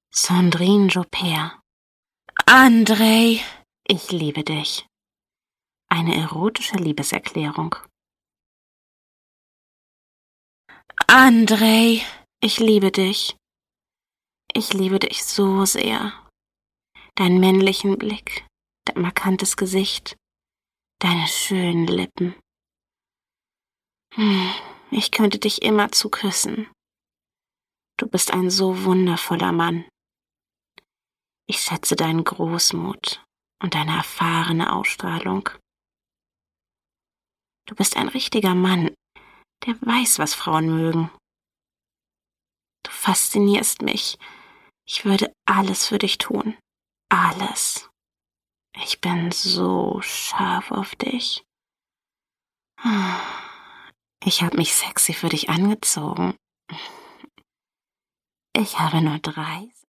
Sandrine Joubert. Andrei, Ich liebe dich. Eine erotische Liebeserklärung. Andrei, Ich liebe dich. Ich liebe dich so sehr. Deinen männlichen Blick, dein markantes Gesicht, deine schönen Lippen. Ich könnte dich immerzu küssen. Du bist ein so wundervoller Mann. Ich schätze deinen Großmut und deine erfahrene Ausstrahlung. Du bist ein richtiger Mann, der weiß, was Frauen mögen. Du faszinierst mich. Ich würde alles für dich tun. Alles. Ich bin so scharf auf dich. Ich habe mich sexy für dich angezogen. Ich habe nur 3